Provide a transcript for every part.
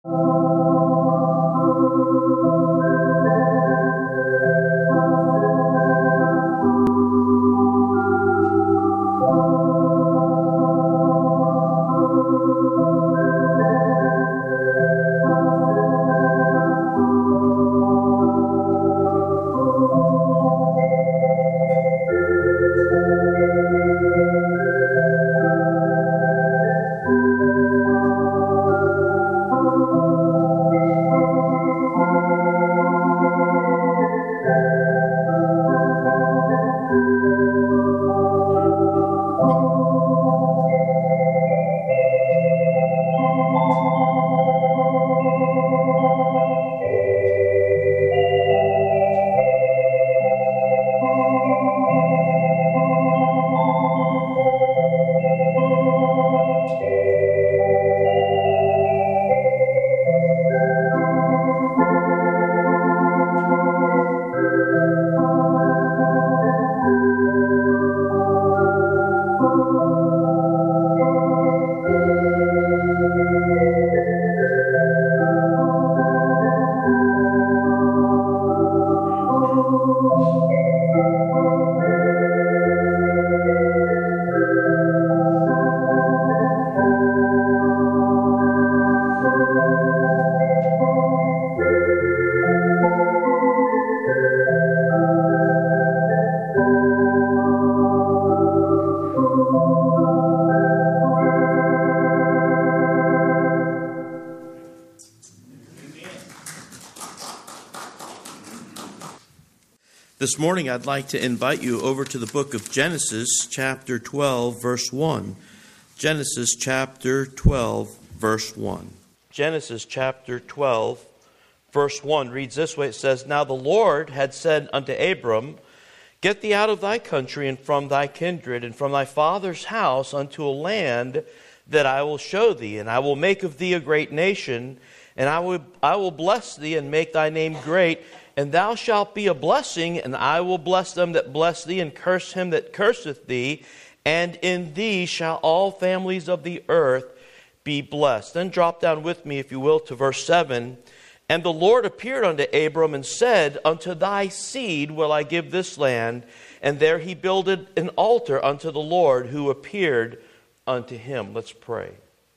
This morning, I'd like to invite you over to the book of Genesis, chapter 12, verse 1. Genesis, chapter 12, verse 1. Genesis, chapter 12, verse 1 reads this way. It says, "Now the Lord had said unto Abram, Get thee out of thy country and from thy kindred and from thy father's house unto a land that I will show thee, and I will make of thee a great nation, and I will bless thee and make thy name great, and thou shalt be a blessing, and I will bless them that bless thee, and curse him that curseth thee, and in thee shall all families of the earth be blessed." Then drop down with me, if you will, to verse 7. "And the Lord appeared unto Abram and said, Unto thy seed will I give this land. And there he builded an altar unto the Lord who appeared unto him." Let's pray.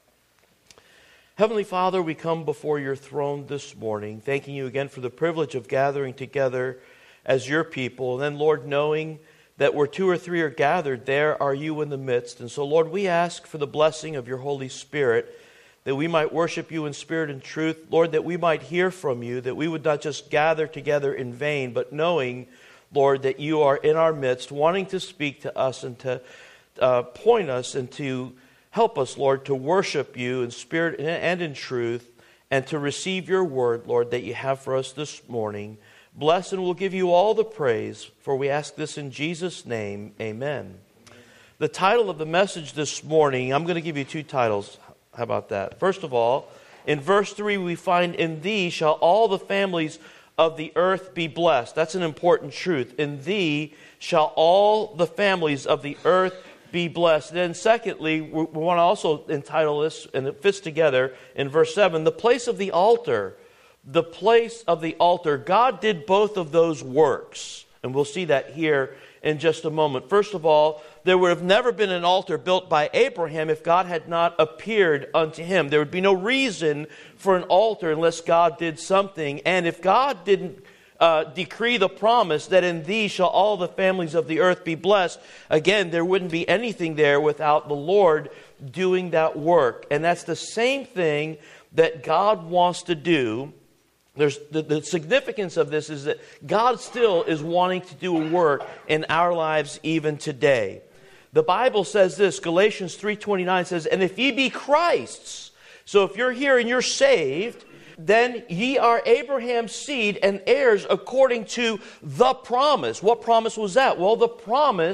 Heavenly Father, we come before your throne this morning, thanking you again for the privilege of gathering together as your people. And then, Lord, knowing that where two or three are gathered, there are you in the midst. And so, Lord, we ask for the blessing of your Holy Spirit, that we might worship you in spirit and truth. Lord, that we might hear from you, that we would not just gather together in vain, but knowing, Lord, that you are in our midst, wanting to speak to us and to point us and to help us, Lord, to worship you in spirit and in truth, and to receive your word, Lord, that you have for us this morning. Bless, and we'll give you all the praise, for we ask this in Jesus' name. Amen. The title of the message this morning, I'm going to give you two titles. How about that? First of all, in verse 3, we find, "In thee shall all the families of the earth be blessed." That's an important truth. In thee shall all the families of the earth be blessed. Then secondly, we want to also entitle this, and it fits together in verse 7, "The place of the altar." The place of the altar. God did both of those works. And we'll see that here in just a moment. First of all, there would have never been an altar built by Abraham if God had not appeared unto him. There would be no reason for an altar unless God did something. And if God didn't decree the promise that in thee shall all the families of the earth be blessed, again, there wouldn't be anything there without the Lord doing that work. And that's the same thing that God wants to do. There's the significance of this is that God still is wanting to do a work in our lives even today. The Bible says this, Galatians 3:29 says, "And if ye be Christ's," so if you're here and you're saved, "then ye are Abraham's seed and heirs according to the promise." What promise was that? Well, the promise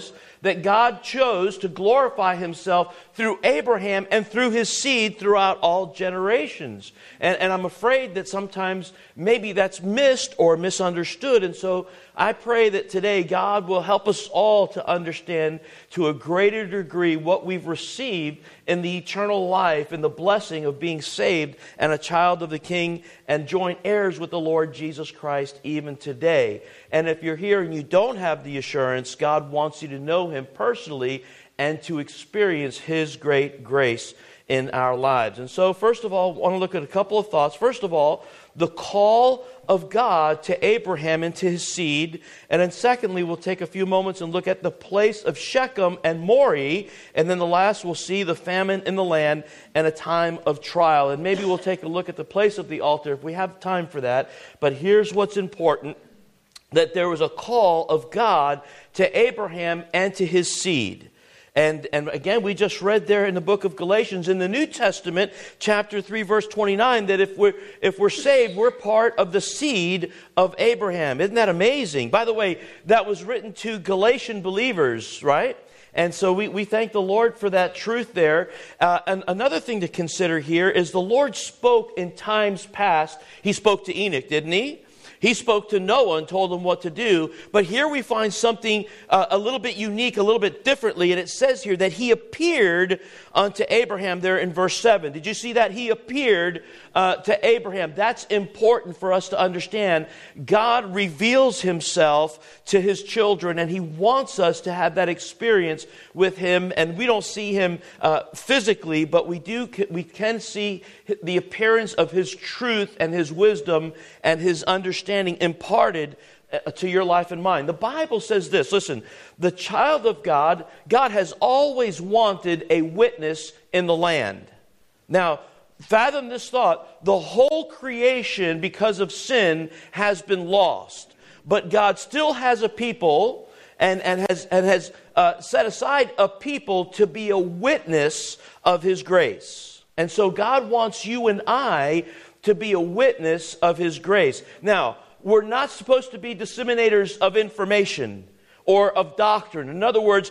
that God chose to glorify himself through Abraham and through his seed throughout all generations. And I'm afraid that sometimes maybe that's missed or misunderstood. And so I pray that today God will help us all to understand to a greater degree what we've received in the eternal life and the blessing of being saved and a child of the King and joint heirs with the Lord Jesus Christ even today. And if you're here and you don't have the assurance, God wants you to know him personally and to experience his great grace in our lives. And so, first of all, I want to look at a couple of thoughts. First of all, the call of God to Abraham and to his seed. And then secondly, we'll take a few moments and look at the place of Shechem and Moreh. And then the last, we'll see the famine in the land and a time of trial. And maybe we'll take a look at the place of the altar if we have time for that. But here's what's important, that there was a call of God to Abraham and to his seed. And again, we just read there in the book of Galatians in the New Testament, chapter 3, verse 29, that if we're saved, we're part of the seed of Abraham. Isn't that amazing? By the way, that was written to Galatian believers, right? And so we thank the Lord for that truth there. And another thing to consider here is the Lord spoke in times past. He spoke to Enoch, didn't he? He spoke to Noah and told him what to do. But here we find something a little bit unique, a little bit differently. And it says here that he appeared unto Abraham there in verse 7. Did you see that? He appeared to Abraham. That's important for us to understand. God reveals himself to his children, and he wants us to have that experience with him. And we don't see him physically, but we can see the appearance of his truth and his wisdom and his understanding imparted to your life and mine. The Bible says this, listen, the child of God, God has always wanted a witness in the land. Now, fathom this thought, the whole creation because of sin has been lost, but God still has a people and has set aside a people to be a witness of his grace. And so God wants you and I to be a witness of his grace. Now, we're not supposed to be disseminators of information or of doctrine. In other words,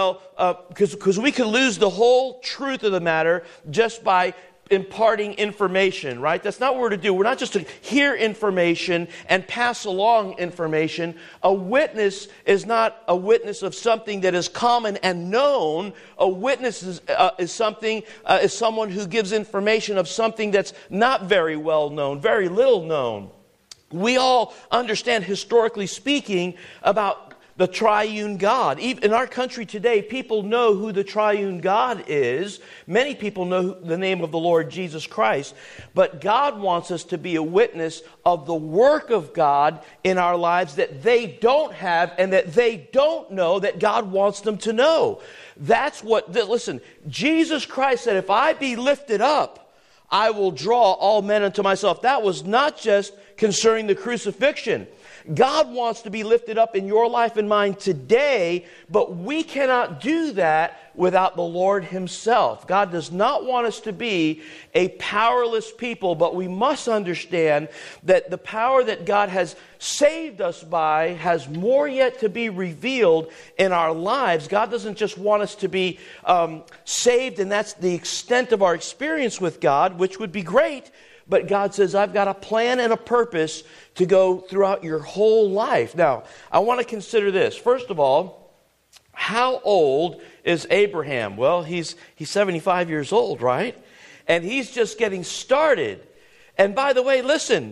because we could lose the whole truth of the matter just by imparting information, right? That's not what we're to do. We're not just to hear information and pass along information. A witness is not a witness of something that is common and known. A witness is someone who gives information of something that's not very well known, very little known. We all understand, historically speaking, about the triune God. Even in our country today, people know who the triune God is. Many people know the name of the Lord Jesus Christ. But God wants us to be a witness of the work of God in our lives that they don't have and that they don't know that God wants them to know. Listen, Jesus Christ said, if I be lifted up, I will draw all men unto myself. That was not just concerning the crucifixion. God wants to be lifted up in your life and mine today, but we cannot do that without the Lord himself. God does not want us to be a powerless people, but we must understand that the power that God has saved us by has more yet to be revealed in our lives. God doesn't just want us to be saved, and that's the extent of our experience with God, which would be great. But God says, I've got a plan and a purpose to go throughout your whole life. Now, I want to consider this. First of all, how old is Abraham? Well, he's 75 years old, right? And he's just getting started. And by the way, listen,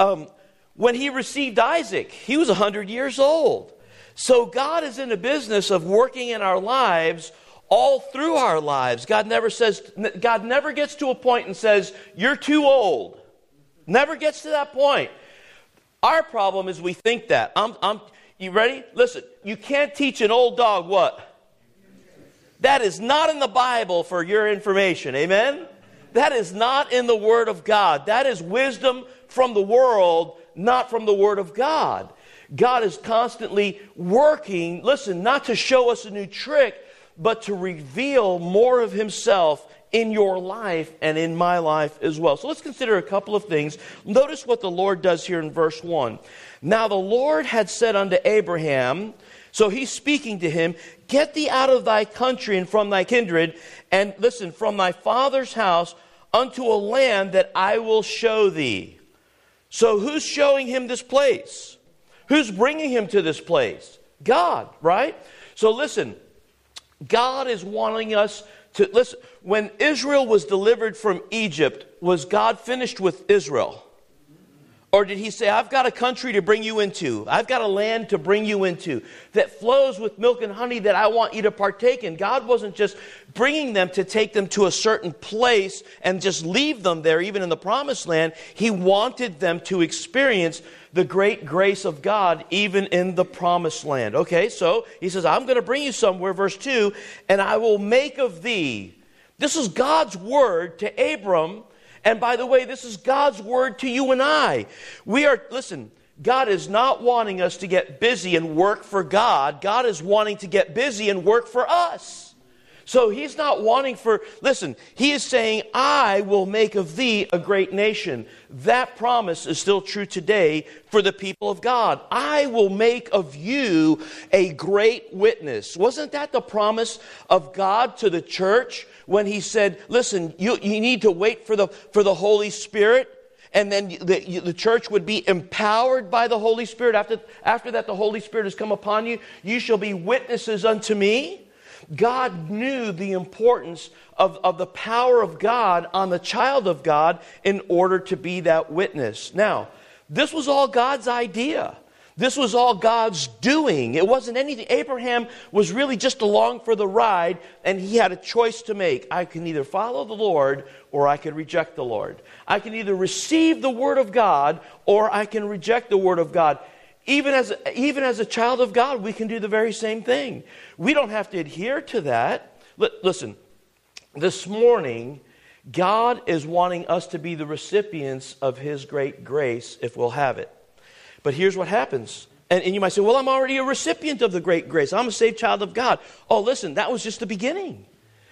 when he received Isaac, he was 100 years old. So God is in the business of working in our lives all through our lives. God never gets to a point and says, you're too old. Never gets to that point. Our problem is we think that. You ready? Listen, you can't teach an old dog what? That is not in the Bible for your information. Amen? That is not in the Word of God. That is wisdom from the world, not from the Word of God. God is constantly working, listen, not to show us a new trick, but to reveal more of himself in your life and in my life as well. So let's consider a couple of things. Notice what the Lord does here in verse 1. Now the Lord had said unto Abraham, So he's speaking to him, get thee out of thy country and from thy kindred, and listen, from thy father's house unto a land that I will show thee. So who's showing him this place? Who's bringing him to this place? God, right? So listen, God is wanting us to, listen, when Israel was delivered from Egypt, was God finished with Israel? Or did he say, I've got a country to bring you into. I've got a land to bring you into that flows with milk and honey that I want you to partake in. God wasn't just bringing them to take them to a certain place and just leave them there, even in the promised land. He wanted them to experience the great grace of God, even in the promised land. Okay, so he says, I'm going to bring you somewhere, verse 2, and I will make of thee. This is God's word to Abram. And by the way, this is God's word to you and I. Listen, God is not wanting us to get busy and work for God. God is wanting to get busy and work for us. So he's not wanting he is saying, I will make of thee a great nation. That promise is still true today for the people of God. I will make of you a great witness. Wasn't that the promise of God to the church when he said, listen, you need to wait for the Holy Spirit? And then the church would be empowered by the Holy Spirit. After that, the Holy Spirit has come upon you. You shall be witnesses unto me. God knew the importance of the power of God on the child of God in order to be that witness. Now, this was all God's idea. This was all God's doing. It wasn't anything. Abraham was really just along for the ride, and he had a choice to make. I can either follow the Lord or I can reject the Lord. I can either receive the Word of God or I can reject the Word of God. Even as a child of God, we can do the very same thing. We don't have to adhere to that. Listen, this morning, God is wanting us to be the recipients of His great grace if we'll have it. But here's what happens. And you might say, well, I'm already a recipient of the great grace. I'm a saved child of God. Oh, listen, that was just the beginning.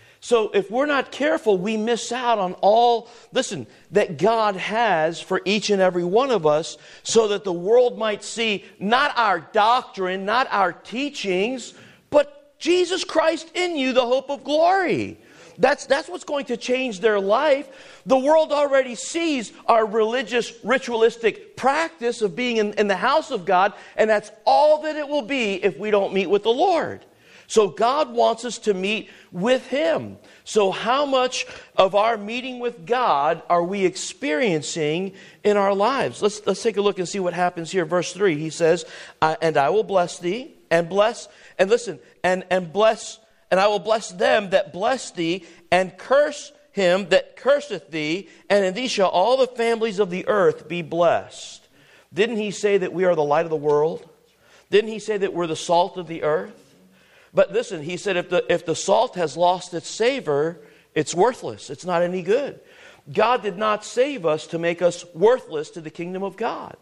So if we're not careful, we miss out on all, that God has for each and every one of us so that the world might see not our doctrine, not our teachings, but Jesus Christ in you, the hope of glory. That's what's going to change their life. The world already sees our religious, ritualistic practice of being in the house of God, and that's all that it will be if we don't meet with the Lord. So God wants us to meet with Him. So how much of our meeting with God are we experiencing in our lives? Let's take a look and see what happens here. Verse 3, he says, and I will bless thee, and bless, and listen, and bless, and I will bless them that bless thee, and curse him that curseth thee, and in thee shall all the families of the earth be blessed. Didn't he say that we are the light of the world? Didn't he say that we're the salt of the earth? But listen, he said if the salt has lost its savor, it's worthless. It's not any good. God did not save us to make us worthless to the kingdom of God.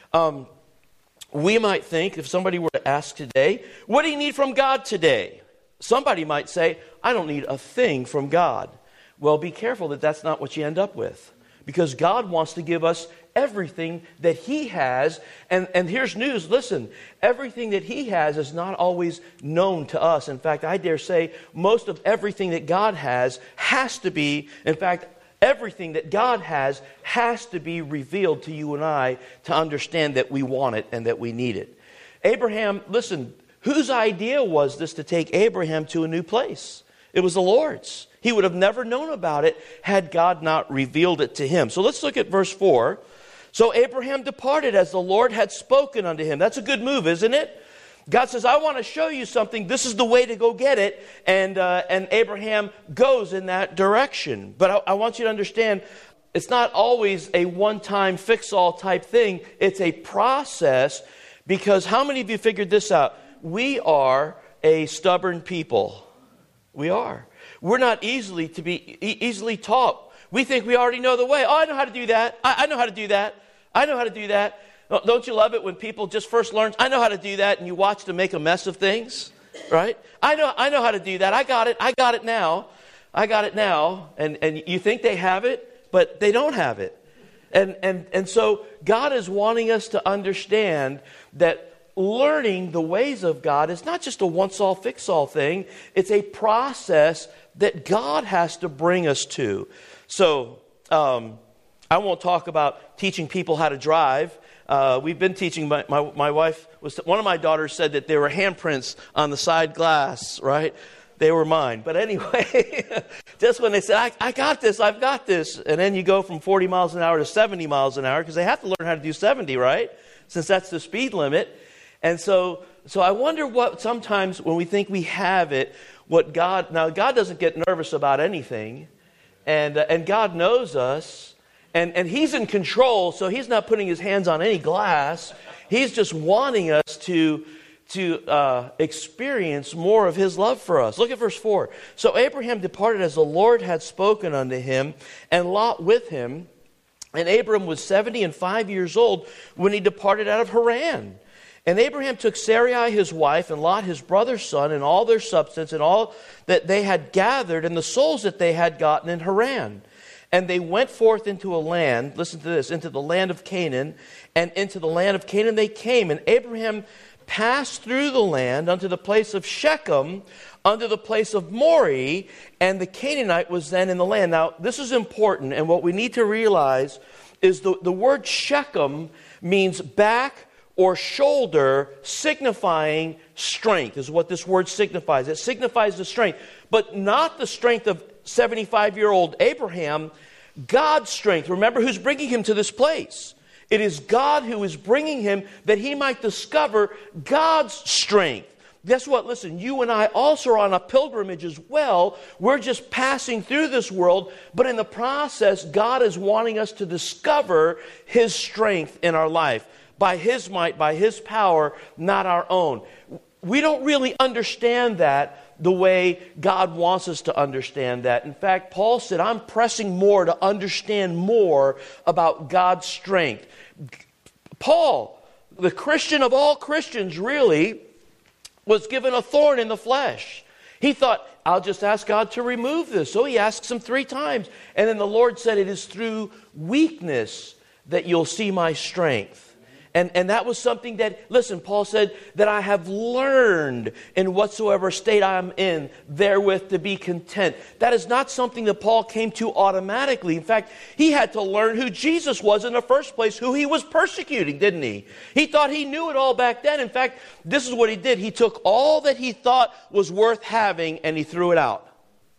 We might think, if somebody were to ask today, what do you need from God today? Somebody might say, I don't need a thing from God. Well, be careful that that's not what you end up with. Because God wants to give us everything that He has. And here's news, listen, everything that He has is not always known to us. In fact, I dare say most of everything that God has to be, in fact, everything that God has to be revealed to you and I to understand that we want it and that we need it. Abraham, listen, whose idea was this to take Abraham to a new place? It was the Lord's. He would have never known about it had God not revealed it to him. So let's look at verse 4. So Abraham departed as the Lord had spoken unto him. That's a good move, isn't it? God says, I want to show you something. This is the way to go get it. And Abraham goes in that direction. But I want you to understand, it's not always a one-time fix-all type thing. It's a process, because how many of you figured this out? We are a stubborn people. We are. We're not easily taught. We think we already know the way. Oh, I know how to do that. I know how to do that. I know how to do that. Don't you love it when people just first learn, I know how to do that, and you watch them make a mess of things, right? I know how to do that. I got it now. And you think they have it, but they don't have it. And so God is wanting us to understand that learning the ways of God is not just a once-all, fix-all thing. It's a process that God has to bring us to. So I won't talk about teaching people how to drive. We've been teaching, my wife, one of my daughters said that there were handprints on the side glass, right? They were mine. But anyway, just when they said, I got this, I've got this. And then you go from 40 miles an hour to 70 miles an hour because they have to learn how to do 70, right? Since that's the speed limit. And so I wonder what sometimes when we think we have it, now God doesn't get nervous about anything. And God knows us. And He's in control, so He's not putting His hands on any glass. He's just wanting us to experience more of His love for us. Look at verse 4. So Abraham departed as the Lord had spoken unto him, and Lot with him. And Abram was 75 years old when he departed out of Haran. And Abraham took Sarai his wife, and Lot his brother's son, and all their substance, and all that they had gathered, and the souls that they had gotten in Haran. And they went forth into a land, listen to this, into the land of Canaan, and into the land of Canaan they came. And Abraham passed through the land unto the place of Shechem, unto the place of Moreh, and the Canaanite was then in the land. Now, this is important, and what we need to realize is the word Shechem means back or shoulder, signifying strength, is what this word signifies. It signifies the strength, but not the strength of 75-year-old Abraham, God's strength. Remember who's bringing him to this place. It is God who is bringing him that he might discover God's strength. Guess what? Listen, you and I also are on a pilgrimage as well. We're just passing through this world, but in the process, God is wanting us to discover His strength in our life. By His might, by His power, not our own. We don't really understand that the way God wants us to understand that. In fact, Paul said, I'm pressing more to understand more about God's strength. Paul, the Christian of all Christians, really was given a thorn in the flesh. He thought, I'll just ask God to remove this. So he asks Him 3 times. And then the Lord said, it is through weakness that you'll see my strength. And that was something that, listen, Paul said, that I have learned in whatsoever state I am in, therewith to be content. That is not something that Paul came to automatically. In fact, he had to learn who Jesus was in the first place, who he was persecuting, didn't he? He thought he knew it all back then. In fact, this is what he did. He took all that he thought was worth having and he threw it out.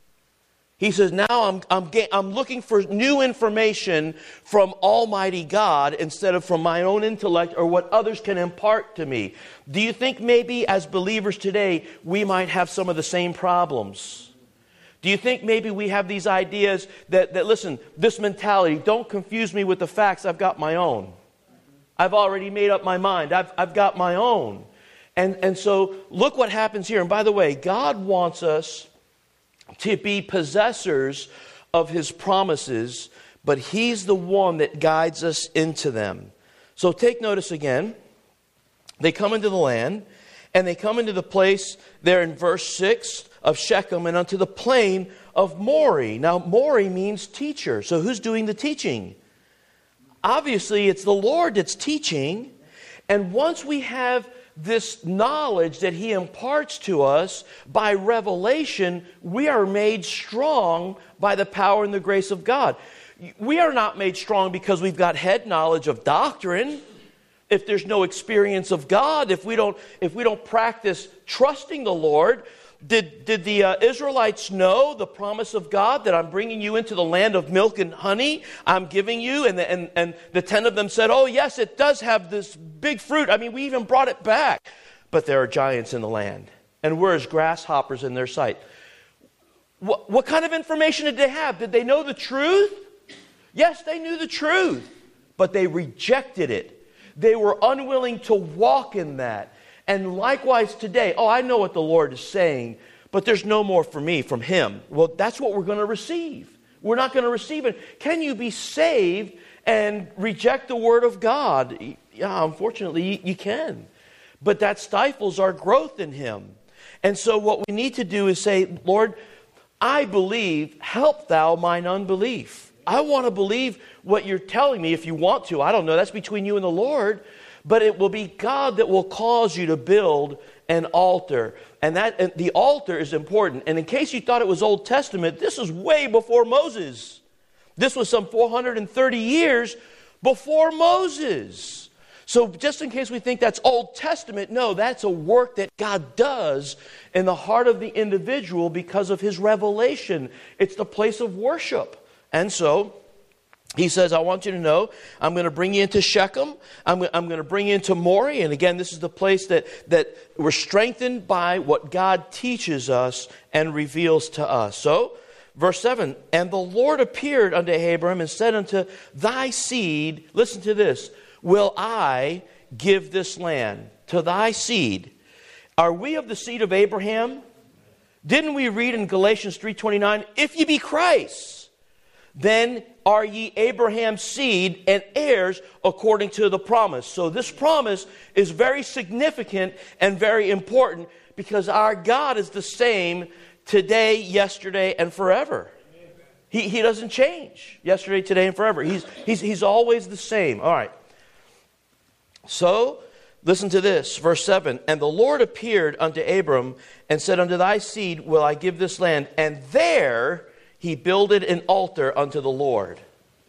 He says, now I'm looking for new information from Almighty God instead of from my own intellect or what others can impart to me. Do you think maybe as believers today we might have some of the same problems? Do you think maybe we have these ideas that listen, this mentality, don't confuse me with the facts, I've got my own. I've already made up my mind, I've got my own. And so look what happens here. And by the way, God wants us to be possessors of His promises, but He's the one that guides us into them. So take notice again. They come into the land, and they come into the place there in verse 6 of Shechem, and unto the plain of Moreh. Now, Moreh means teacher. So who's doing the teaching? Obviously, it's the Lord that's teaching. And once we have this knowledge that He imparts to us by revelation, we are made strong by the power and the grace of God. We are not made strong because we've got head knowledge of doctrine. If there's no experience of God, if we don't practice trusting the Lord. Did the Israelites know the promise of God that I'm bringing you into the land of milk and honey? I'm giving you, and the 10 of them said, oh yes, it does have this big fruit. I mean, we even brought it back. But there are giants in the land, and we're as grasshoppers in their sight. What kind of information did they have? Did they know the truth? Yes, they knew the truth, but they rejected it. They were unwilling to walk in that. And likewise today, I know what the Lord is saying, but there's no more for me from Him. Well, that's what we're going to receive. We're not going to receive it. Can you be saved and reject the Word of God? Yeah, unfortunately, you can. But that stifles our growth in Him. And so what we need to do is say, Lord, I believe, help Thou mine unbelief. I want to believe what you're telling me if you want to. I don't know. That's between you and the Lord. But it will be God that will cause you to build an altar. And the altar is important. And in case you thought it was Old Testament, this is way before Moses. This was some 430 years before Moses. So just in case we think that's Old Testament, no, that's a work that God does in the heart of the individual because of his revelation. It's the place of worship. And so he says, I want you to know, I'm going to bring you into Shechem. I'm going to bring you into Mori. And again, this is the place that we're strengthened by what God teaches us and reveals to us. So, verse 7, and the Lord appeared unto Abram and said unto thy seed, listen to this, will I give this land to thy seed. Are we of the seed of Abraham? Didn't we read in Galatians 3:29, if ye be Christ, then are ye Abraham's seed and heirs according to the promise. So this promise is very significant and very important because our God is the same today, yesterday, and forever. He doesn't change yesterday, today, and forever. He's always the same. All right. So, listen to this, verse 7. And the Lord appeared unto Abram and said, unto thy seed will I give this land, and there he builded an altar unto the Lord.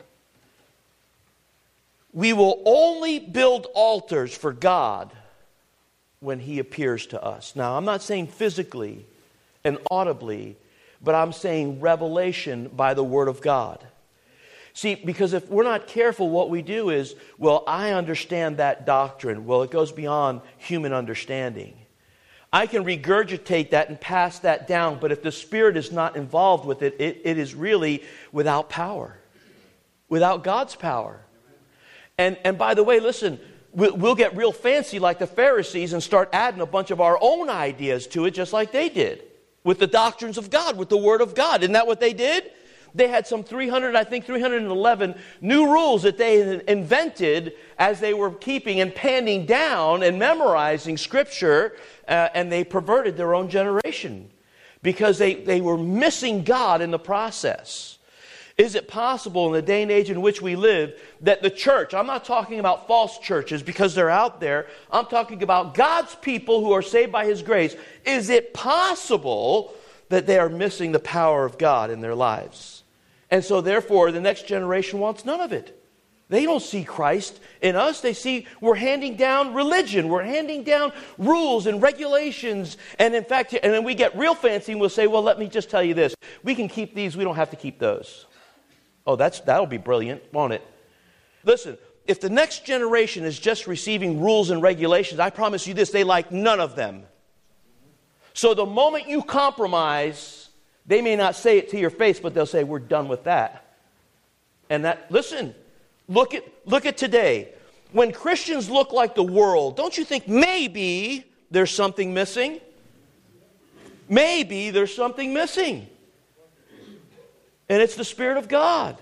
We will only build altars for God when he appears to us. Now, I'm not saying physically and audibly, but I'm saying revelation by the Word of God. See, because if we're not careful, what we do is, well, I understand that doctrine. Well, it goes beyond human understanding. I can regurgitate that and pass that down, but if the Spirit is not involved with it, it is really without power, without God's power. And by the way, listen, we'll get real fancy like the Pharisees and start adding a bunch of our own ideas to it, just like they did with the doctrines of God, with the Word of God. Isn't that what they did? They had some 311 new rules that they invented as they were keeping and handing down and memorizing Scripture, and they perverted their own generation because they were missing God in the process. Is it possible in the day and age in which we live that the church, I'm not talking about false churches because they're out there, I'm talking about God's people who are saved by His grace, is it possible that they are missing the power of God in their lives? And so therefore, the next generation wants none of it. They don't see Christ in us. They see we're handing down religion. We're handing down rules and regulations. And in fact, and then we get real fancy and we'll say, well, let me just tell you this. We can keep these. We don't have to keep those. Oh, that'll be brilliant, won't it? Listen, if the next generation is just receiving rules and regulations, I promise you this, they like none of them. So the moment you compromise, they may not say it to your face, but they'll say, we're done with that. And that, listen, look at today. When Christians look like the world, don't you think maybe there's something missing? Maybe there's something missing. And it's the Spirit of God.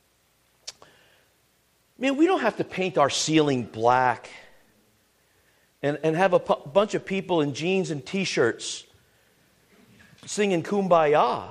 Man, we don't have to paint our ceiling black and have a bunch of people in jeans and T-shirts singing Kumbaya.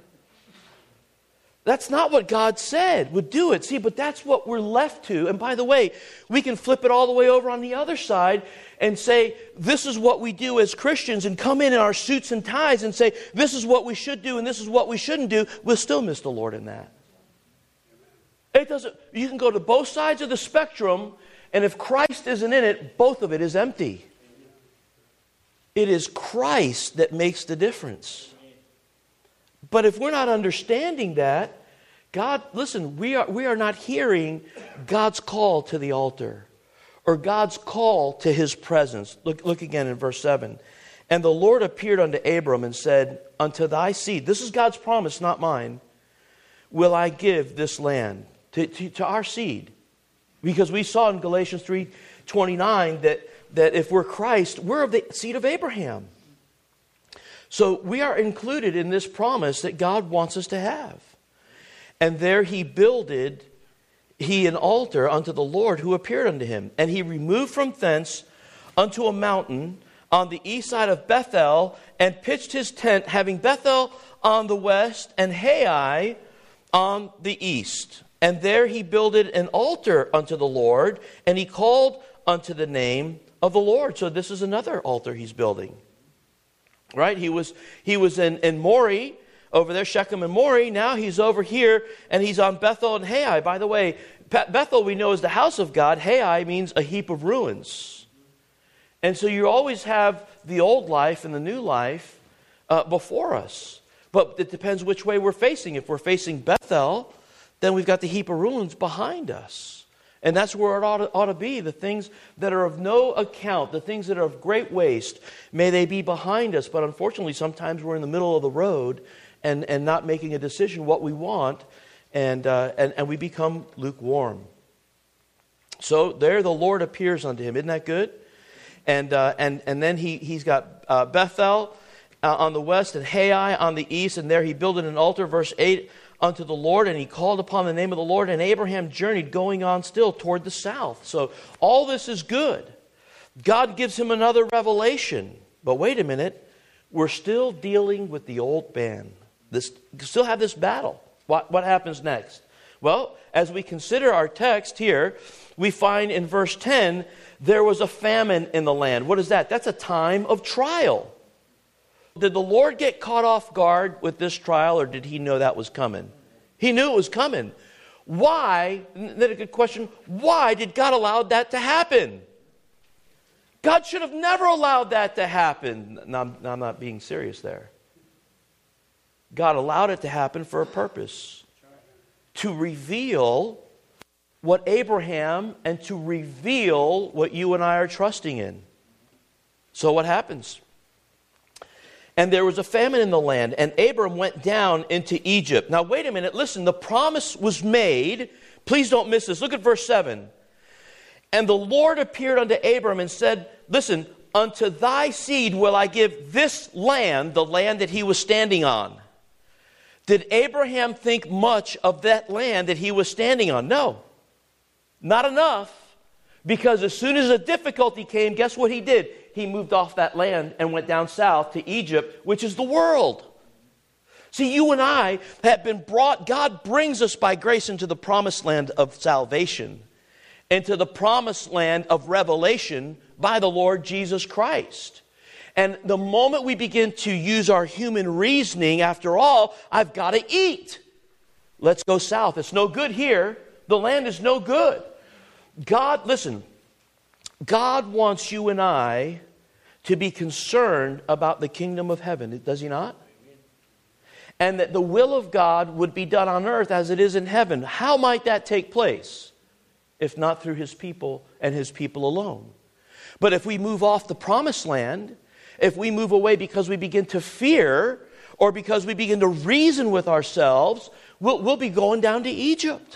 That's not what God said would do it. See, but that's what we're left to. And by the way, we can flip it all the way over on the other side and say, this is what we do as Christians, and come in our suits and ties and say, this is what we should do and this is what we shouldn't do. We'll still miss the Lord in that. It doesn't. You can go to both sides of the spectrum, and if Christ isn't in it, both of it is empty. It is Christ that makes the difference. But if we're not understanding that, God, listen, we are not hearing God's call to the altar or God's call to His presence. Look again in verse 7. And the Lord appeared unto Abram and said, unto thy seed, this is God's promise, not mine, will I give this land to our seed. Because we saw in Galatians 3:29 that if we're Christ, we're of the seed of Abraham. So we are included in this promise that God wants us to have. And there he builded an altar unto the Lord who appeared unto him. And he removed from thence unto a mountain on the east side of Bethel, and pitched his tent, having Bethel on the west and Hai on the east. And there he builded an altar unto the Lord, and he called unto the name of the Lord. So this is another altar he's building. Right? He was in Moreh, over there, Shechem and Moreh. Now he's over here, and he's on Bethel and Hai. By the way, Bethel we know is the house of God. Hai means a heap of ruins. And so you always have the old life and the new life before us. But it depends which way we're facing. If we're facing Bethel, then we've got the heap of ruins behind us. And that's where it ought to be. The things that are of no account, the things that are of great waste, may they be behind us. But unfortunately, sometimes we're in the middle of the road and not making a decision what we want, and we become lukewarm. So there the Lord appears unto him. Isn't that good? And then he's got Bethel on the west and Hai on the east, and there he builded an altar, verse 8, unto the Lord, and he called upon the name of the Lord, and Abraham journeyed, going on still toward the south. So all this is good. God gives him another revelation. But wait a minute, we're still dealing with the old man. Still have this battle. What happens next? Well, as we consider our text here, we find in verse 10, there was a famine in the land. What is that? That's a time of trial. Did the Lord get caught off guard with this trial, or did he know that was coming? He knew it was coming. Why? That's a good question. Why did God allow that to happen? God should have never allowed that to happen. No, I'm not being serious there. God allowed it to happen for a purpose. To reveal what Abraham and to reveal what you and I are trusting in. So what happens? And there was a famine in the land, and Abram went down into Egypt. Now wait a minute, listen, the promise was made. Please don't miss this. Look at verse 7. And the Lord appeared unto Abram and said, listen, unto thy seed will I give this land, the land that he was standing on. Did Abraham think much of that land that he was standing on? No, not enough. Because as soon as a difficulty came, guess what he did? He moved off that land and went down south to Egypt, which is the world. See, you and I have been brought, God brings us by grace into the promised land of salvation, into the promised land of revelation by the Lord Jesus Christ. And the moment we begin to use our human reasoning, after all, I've got to eat. Let's go south. It's no good here. The land is no good. God, listen, God wants you and I to be concerned about the kingdom of heaven, does he not? And that the will of God would be done on earth as it is in heaven. How might that take place? If not through his people and his people alone. But if we move off the promised land, if we move away because we begin to fear or because we begin to reason with ourselves, we'll be going down to Egypt.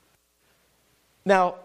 Now,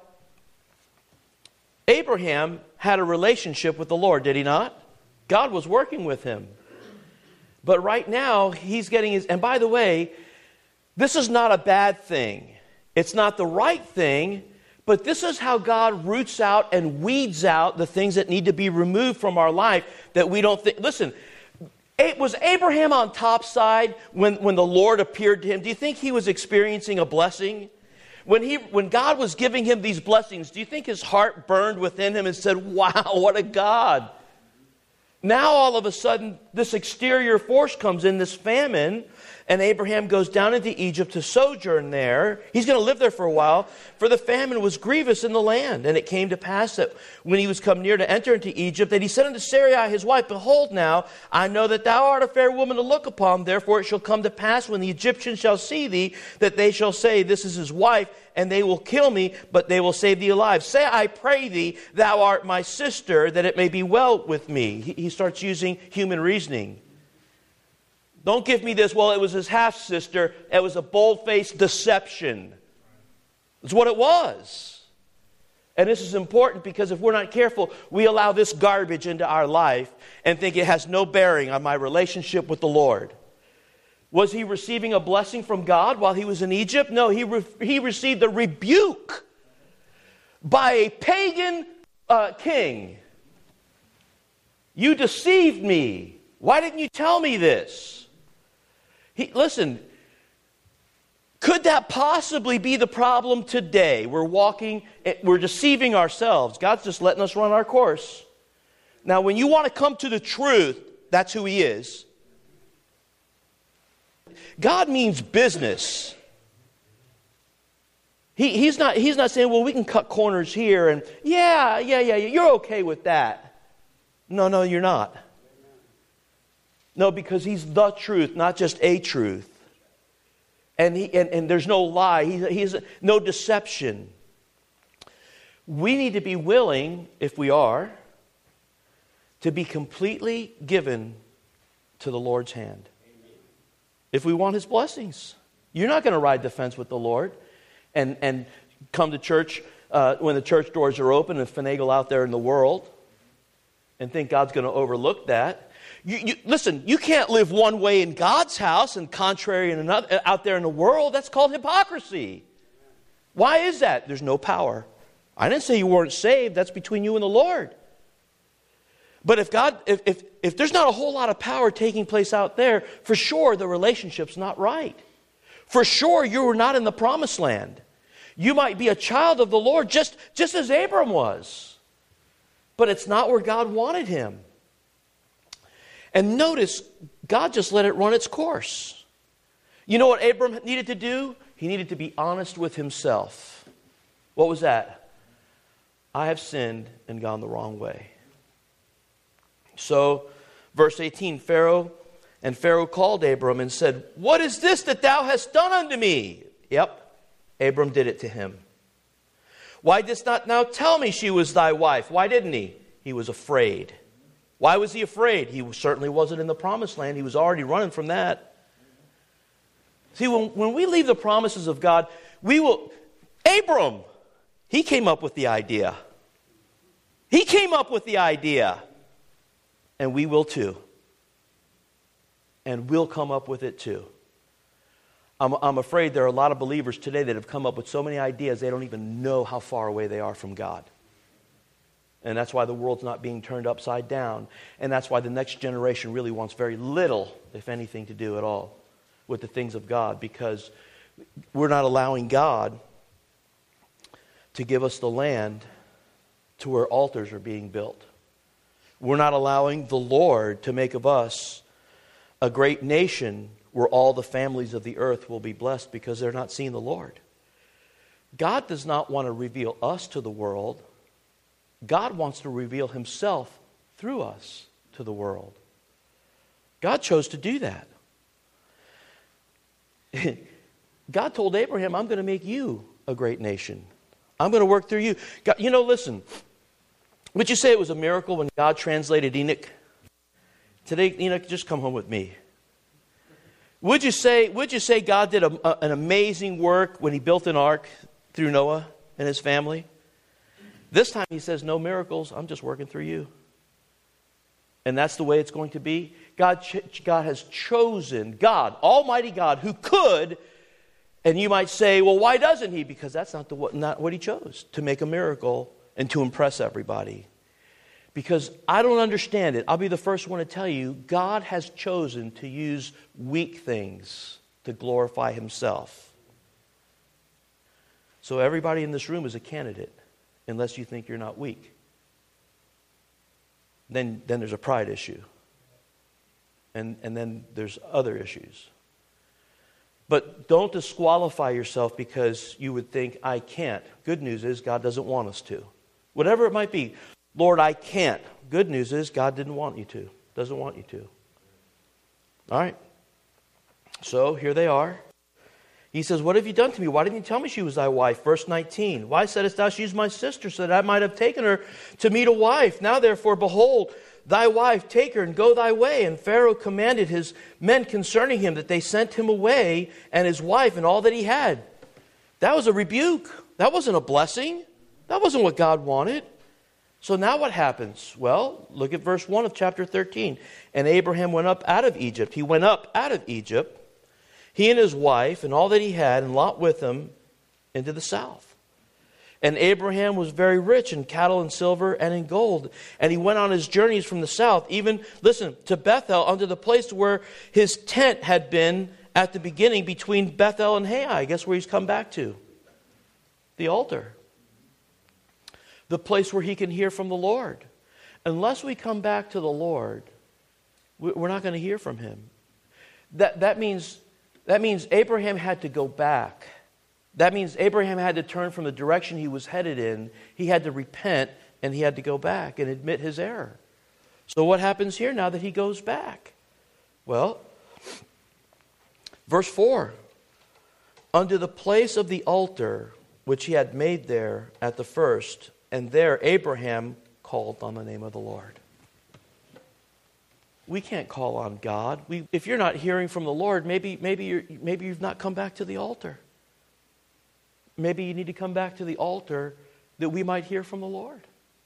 Abraham had a relationship with the Lord, did he not? God was working with him. But right now, he's getting his... And by the way, this is not a bad thing. It's not the right thing, but this is how God roots out and weeds out the things that need to be removed from our life that we don't think... Listen, was Abraham on top side when the Lord appeared to him? Do you think he was experiencing a blessing? When God was giving him these blessings, do you think his heart burned within him and said, wow, what a God? Now all of a sudden, this exterior force comes in, this famine, and Abraham goes down into Egypt to sojourn there. He's going to live there for a while, for the famine was grievous in the land. And it came to pass that when he was come near to enter into Egypt, that he said unto Sarai his wife, behold now, I know that thou art a fair woman to look upon. Therefore it shall come to pass when the Egyptians shall see thee, that they shall say, this is his wife, and they will kill me, but they will save thee alive. Say, I pray thee, thou art my sister, that it may be well with me. He starts using human reasoning. Don't give me this, well, it was his half-sister. It was a bold-faced deception. That's what it was. And this is important because if we're not careful, we allow this garbage into our life and think it has no bearing on my relationship with the Lord. Was he receiving a blessing from God while he was in Egypt? No, he received a rebuke by a pagan king. You deceived me. Why didn't you tell me this? Listen, Could that possibly be the problem today? We're deceiving ourselves. God's just letting us run our course. Now, when you want to come to the truth, that's who He is. God means business. He's not saying, well, we can cut corners here and yeah, you're okay with that. No, you're not. No, because He's the truth, not just a truth. And there's no lie. He's no deception. We need to be willing, if we are, to be completely given to the Lord's hand. If we want His blessings. You're not going to ride the fence with the Lord and come to church when the church doors are open and finagle out there in the world and think God's going to overlook that. Listen, you can't live one way in God's house and contrary in another out there in the world. That's called hypocrisy. Why is that? There's no power. I didn't say you weren't saved. That's between you and the Lord. But if there's not a whole lot of power taking place out there, for sure the relationship's not right. For sure you are not in the promised land. You might be a child of the Lord just as Abram was. But it's not where God wanted him. And notice, God just let it run its course. You know what Abram needed to do? He needed to be honest with himself. What was that? I have sinned and gone the wrong way. So, verse 18, Pharaoh called Abram and said, "What is this that thou hast done unto me?" Yep, Abram did it to him. "Why didst not now tell me she was thy wife?" Why didn't he? He was afraid. Why was he afraid? He certainly wasn't in the promised land. He was already running from that. See, when we leave the promises of God, Abram, he came up with the idea. He came up with the idea. And we will too. And we'll come up with it too. I'm afraid there are a lot of believers today that have come up with so many ideas they don't even know how far away they are from God. And that's why the world's not being turned upside down. And that's why the next generation really wants very little, if anything, to do at all with the things of God. Because we're not allowing God to give us the land to where altars are being built. We're not allowing the Lord to make of us a great nation where all the families of the earth will be blessed because they're not seeing the Lord. God does not want to reveal us to the world. God wants to reveal Himself through us to the world. God chose to do that. God told Abraham, "I'm going to make you a great nation. I'm going to work through you." God, listen. Would you say it was a miracle when God translated Enoch? Today, Enoch, just come home with me. Would you say God did an amazing work when He built an ark through Noah and his family? This time He says, "No miracles, I'm just working through you." And that's the way it's going to be. God has chosen, God, Almighty God, who could, and you might say, well, why doesn't He? Because that's not what He chose, to make a miracle and to impress everybody. Because I don't understand it. I'll be the first one to tell you, God has chosen to use weak things to glorify Himself. So everybody in this room is a candidate. Unless you think you're not weak. Then there's a pride issue. And then there's other issues. But don't disqualify yourself because you would think, I can't. Good news is God doesn't want us to. Whatever it might be. Lord, I can't. Good news is God didn't want you to. Doesn't want you to. All right. So here they are. He says, "What have you done to me? Why didn't you tell me she was thy wife?" Verse 19. "Why saidst thou, she is my sister, so that I might have taken her to meet a wife? Now therefore, behold, thy wife, take her and go thy way." And Pharaoh commanded his men concerning him that they sent him away and his wife and all that he had. That was a rebuke. That wasn't a blessing. That wasn't what God wanted. So now what happens? Well, look at verse 1 of chapter 13. "And Abraham went up out of Egypt." He went up out of Egypt. He and his wife and all that he had, and Lot with him, into the south. And Abraham was very rich in cattle and silver and in gold. And he went on his journeys from the south, even, listen, to Bethel, unto the place where his tent had been at the beginning between Bethel and Hai. Guess where he's come back to? The altar. The place where he can hear from the Lord. Unless we come back to the Lord, we're not going to hear from him. That means Abraham had to go back. That means Abraham had to turn from the direction he was headed in. He had to repent, and he had to go back and admit his error. So what happens here now that he goes back? Well, verse 4. Unto the place of the altar which he had made there at the first, and there Abraham called on the name of the Lord. We can't call on God. If you're not hearing from the Lord, maybe you've not come back to the altar. Maybe you need to come back to the altar that we might hear from the Lord.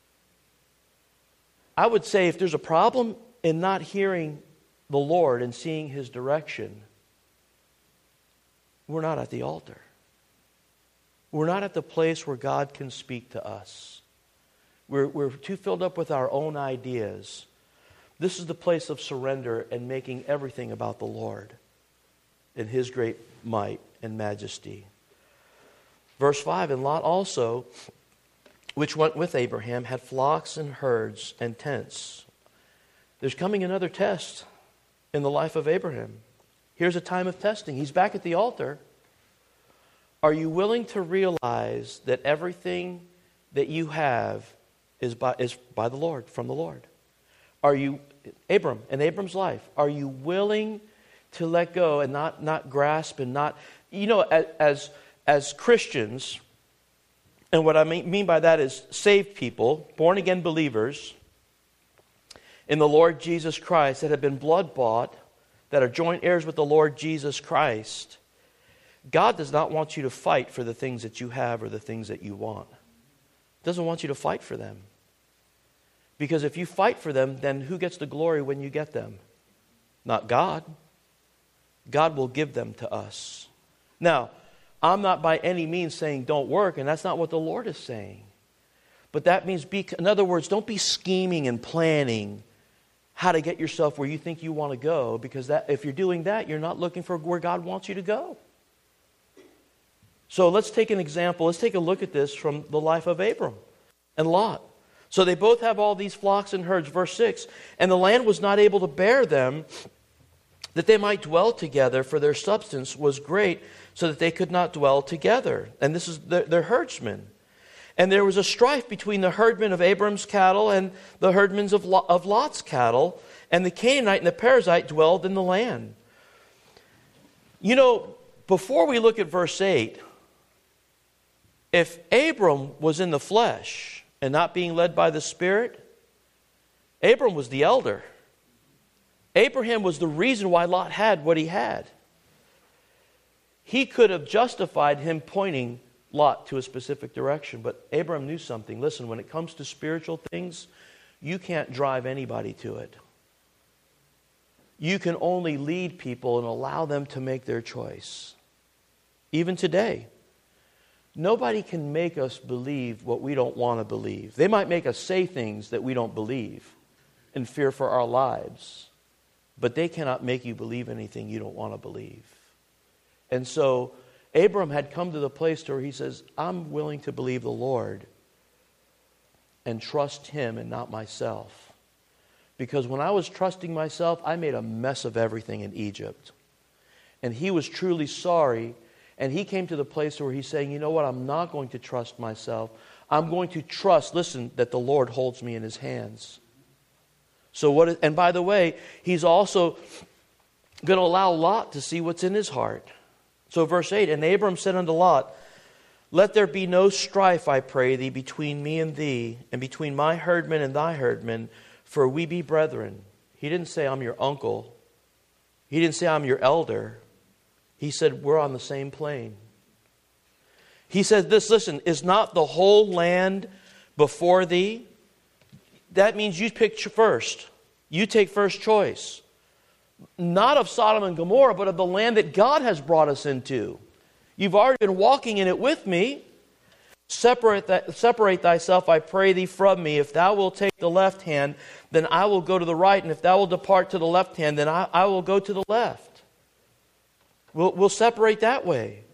I would say if there's a problem in not hearing the Lord and seeing his direction, we're not at the altar. We're not at the place where God can speak to us. We're too filled up with our own ideas. This is the place of surrender and making everything about the Lord in his great might and majesty. Verse 5, and Lot also, which went with Abraham, had flocks and herds and tents. There's coming another test in the life of Abraham. Here's a time of testing. He's back at the altar. Are you willing to realize that everything that you have is by the Lord, from the Lord? Are you, in Abram's life, are you willing to let go and not grasp and not, as Christians, and what I mean by that is saved people, born again believers in the Lord Jesus Christ that have been blood bought, that are joint heirs with the Lord Jesus Christ. God does not want you to fight for the things that you have or the things that you want. He doesn't want you to fight for them. Because if you fight for them, then who gets the glory when you get them? Not God. God will give them to us. Now, I'm not by any means saying don't work, and that's not what the Lord is saying. But that means, in other words, don't be scheming and planning how to get yourself where you think you want to go, because if you're doing that, you're not looking for where God wants you to go. So let's take an example. Let's take a look at this from the life of Abram and Lot. So they both have all these flocks and herds. Verse 6, and the land was not able to bear them, that they might dwell together, for their substance was great, so that they could not dwell together. And this is their herdsmen. And there was a strife between the herdmen of Abram's cattle and the herdmen of Lot's cattle, and the Canaanite and the Perizzite dwelled in the land. Before we look at verse 8, if Abram was in the flesh and not being led by the Spirit, Abram was the elder. Abraham was the reason why Lot had what he had. He could have justified him pointing Lot to a specific direction, but Abram knew something. Listen, when it comes to spiritual things, you can't drive anybody to it. You can only lead people and allow them to make their choice. Even today, nobody can make us believe what we don't want to believe. They might make us say things that we don't believe in fear for our lives, but they cannot make you believe anything you don't want to believe. And so Abram had come to the place where he says, I'm willing to believe the Lord and trust him and not myself. Because when I was trusting myself, I made a mess of everything in Egypt. And he was truly sorry. And he came to the place where he's saying, you know what, I'm not going to trust myself. I'm going to trust, listen, that the Lord holds me in his hands. And by the way, he's also going to allow Lot to see what's in his heart. So verse 8, and Abram said unto Lot, let there be no strife, I pray thee, between me and thee, and between my herdmen and thy herdmen, for we be brethren. He didn't say I'm your uncle. He didn't say I'm your elder. He said we're on the same plane. He said this, listen, is not the whole land before thee? That means you pick first. You take first choice. Not of Sodom and Gomorrah, but of the land that God has brought us into. You've already been walking in it with me. Separate thyself, I pray thee, from me. If thou wilt take the left hand, then I will go to the right. And if thou wilt depart to the left hand, then I will go to the left. We'll separate that way.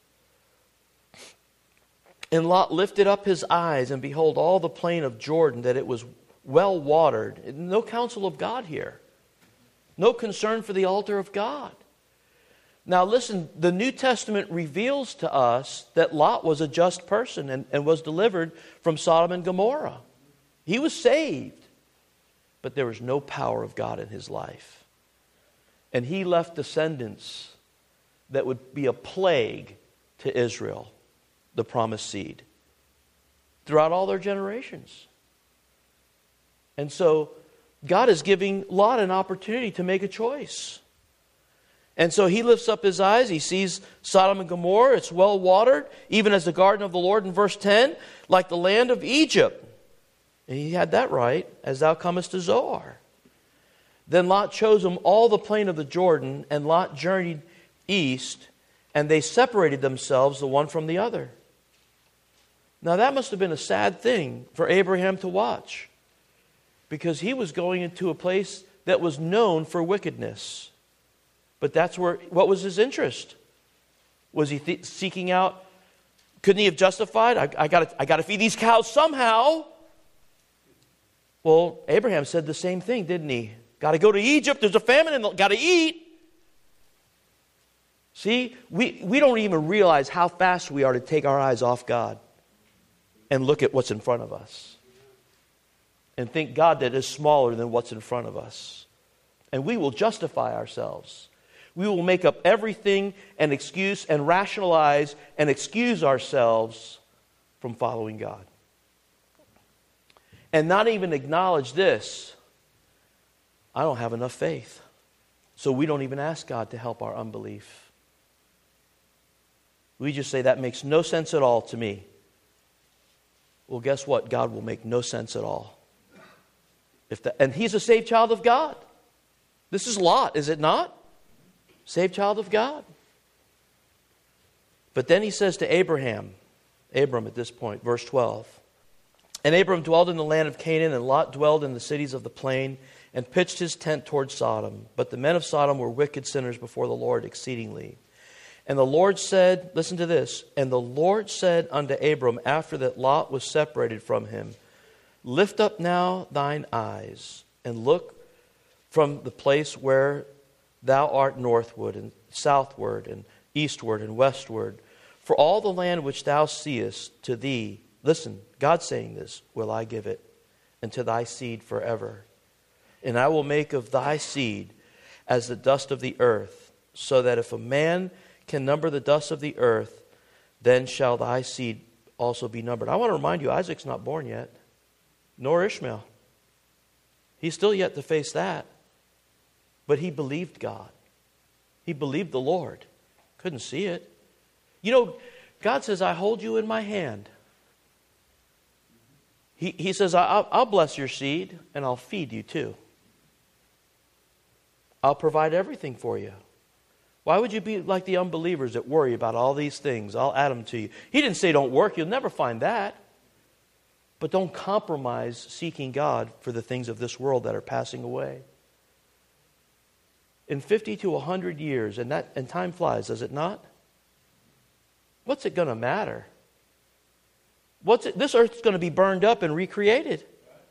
And Lot lifted up his eyes, and behold, all the plain of Jordan, that it was well watered. No counsel of God here. No concern for the altar of God. Now listen, the New Testament reveals to us that Lot was a just person and was delivered from Sodom and Gomorrah. He was saved, but there was no power of God in his life. And he left descendants that would be a plague to Israel, the promised seed, throughout all their generations. And so God is giving Lot an opportunity to make a choice. And so he lifts up his eyes. He sees Sodom and Gomorrah. It's well watered, even as the garden of the Lord in verse 10, like the land of Egypt. And he had that right, as thou comest to Zoar. Then Lot chose him all the plain of the Jordan, and Lot journeyed east, and they separated themselves the one from the other. Now that must have been a sad thing for Abraham to watch, because he was going into a place that was known for wickedness. But that's what was his interest? Was he seeking out, couldn't he have justified, I got to feed these cows somehow? Well, Abraham said the same thing, didn't he? Got to go to Egypt, there's a famine, and got to eat. See, we don't even realize how fast we are to take our eyes off God and look at what's in front of us. And think God that is smaller than what's in front of us. And we will justify ourselves. We will make up everything an excuse and rationalize and excuse ourselves from following God. And not even acknowledge this. I don't have enough faith. So we don't even ask God to help our unbelief. We just say that makes no sense at all to me. Well, guess what? God will make no sense at all. And he's a saved child of God. This is Lot, is it not? Saved child of God. But then he says to Abram at this point, verse 12. And Abram dwelled in the land of Canaan, and Lot dwelled in the cities of the plain, and pitched his tent toward Sodom. But the men of Sodom were wicked sinners before the Lord exceedingly. And the Lord said, listen to this, and the Lord said unto Abram, after that Lot was separated from him, lift up now thine eyes, and look from the place where thou art northward, and southward, and eastward, and westward. For all the land which thou seest to thee, listen, God's saying this, will I give it, and to thy seed forever. And I will make of thy seed as the dust of the earth, so that if a man can number the dust of the earth, then shall thy seed also be numbered. I want to remind you, Isaac's not born yet, nor Ishmael. He's still yet to face that. But he believed God. He believed the Lord. Couldn't see it. You know, God says, I hold you in my hand. He says, I'll bless your seed, and I'll feed you too. I'll provide everything for you. Why would you be like the unbelievers that worry about all these things? I'll add them to you. He didn't say don't work. You'll never find that. But don't compromise seeking God for the things of this world that are passing away. In 50 to 100 years, and time flies, does it not? What's it going to matter? This earth's going to be burned up and recreated.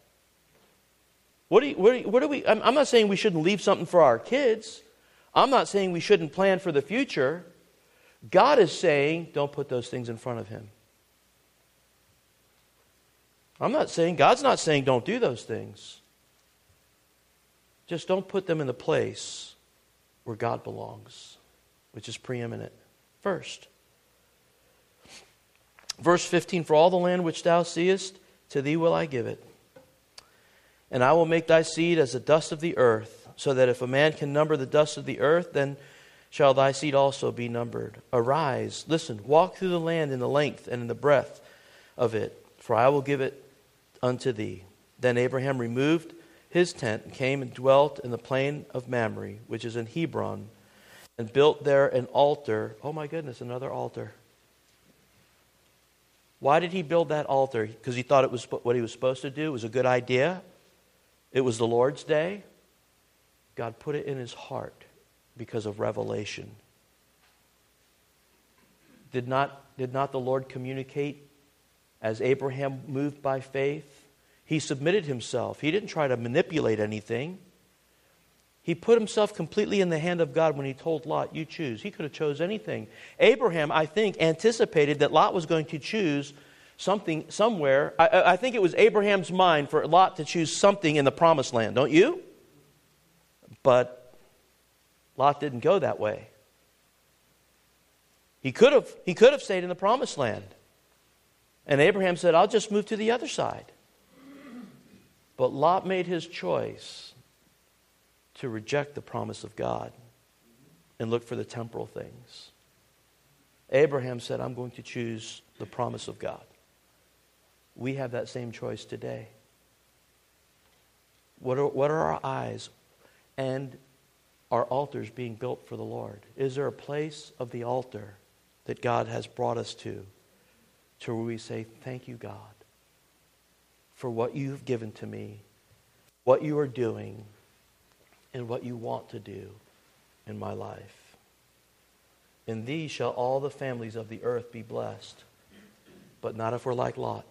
I'm not saying we shouldn't leave something for our kids. I'm not saying we shouldn't plan for the future. God is saying, don't put those things in front of Him. God's not saying don't do those things. Just don't put them in the place where God belongs, which is preeminent first. Verse 15, for all the land which thou seest, to thee will I give it. And I will make thy seed as the dust of the earth, so that if a man can number the dust of the earth, then shall thy seed also be numbered. Arise, listen, walk through the land in the length and in the breadth of it, for I will give it unto thee. Then Abraham removed his tent and came and dwelt in the plain of Mamre, which is in Hebron, and built there an altar. Oh my goodness, another altar. Why did he build that altar? Because he thought it was what he was supposed to do. It was a good idea. It was the Lord's day. God put it in his heart because of revelation. Did not the Lord communicate as Abraham moved by faith? He submitted himself. He didn't try to manipulate anything. He put himself completely in the hand of God when he told Lot, you choose. He could have chose anything. Abraham, I think, anticipated that Lot was going to choose something somewhere. I think it was Abraham's mind for Lot to choose something in the promised land, don't you? But Lot didn't go that way. He could have stayed in the promised land. And Abraham said, I'll just move to the other side. But Lot made his choice to reject the promise of God and look for the temporal things. Abraham said, I'm going to choose the promise of God. We have that same choice today. What are our eyes and our altars being built for the Lord? Is there a place of the altar that God has brought us to where we say, thank you, God, for what you've given to me, what you are doing, and what you want to do in my life. In these shall all the families of the earth be blessed, but not if we're like Lot.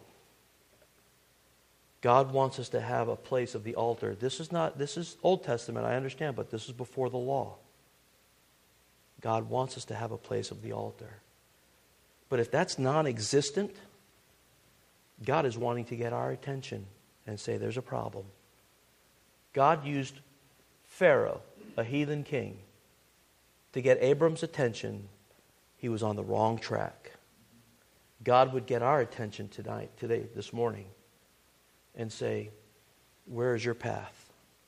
God wants us to have a place of the altar. This is Old Testament, I understand, but this is before the law. God wants us to have a place of the altar. But if that's non-existent, God is wanting to get our attention and say there's a problem. God used Pharaoh, a heathen king, to get Abram's attention. He was on the wrong track. God would get our attention today, this morning, and say, where is your path?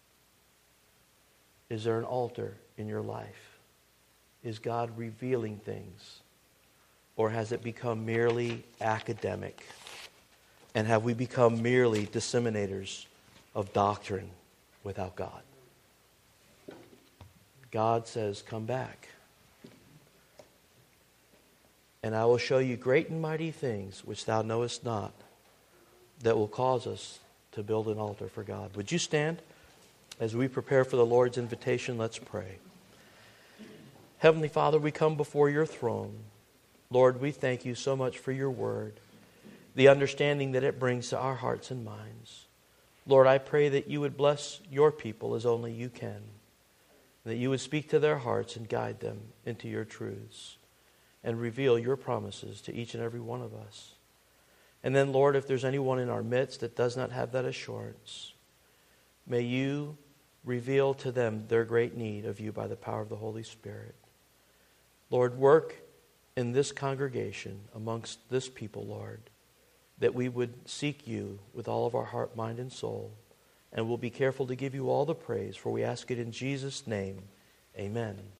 Is there an altar in your life? Is God revealing things? Or has it become merely academic? And have we become merely disseminators of doctrine without God? God says, come back. And I will show you great and mighty things which thou knowest not, that will cause us to build an altar for God. Would you stand as we prepare for the Lord's invitation? Let's pray. Heavenly Father, we come before your throne. Lord, we thank you so much for your word, the understanding that it brings to our hearts and minds. Lord, I pray that you would bless your people as only you can, that you would speak to their hearts and guide them into your truths and reveal your promises to each and every one of us. And then, Lord, if there's anyone in our midst that does not have that assurance, may you reveal to them their great need of you by the power of the Holy Spirit. Lord, work in this congregation, amongst this people, Lord, that we would seek you with all of our heart, mind, and soul, and we'll be careful to give you all the praise, for we ask it in Jesus' name. Amen.